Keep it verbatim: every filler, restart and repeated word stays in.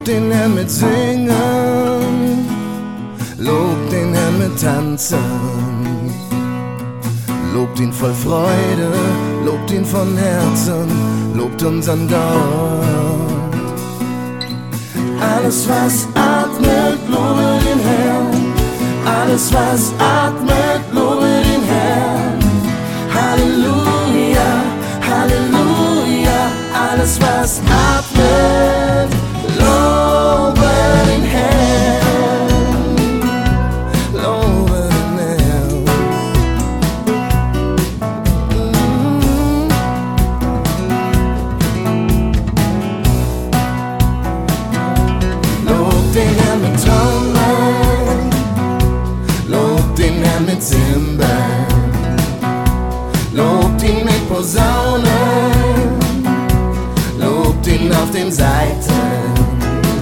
Den Herrn mit Singen, lobt den Herrn mit Tanzen, lobt ihn voll Freude, lobt ihn von Herzen, lobt unseren Gott. Alles was atmet, lobe den Herrn, alles was atmet, lobe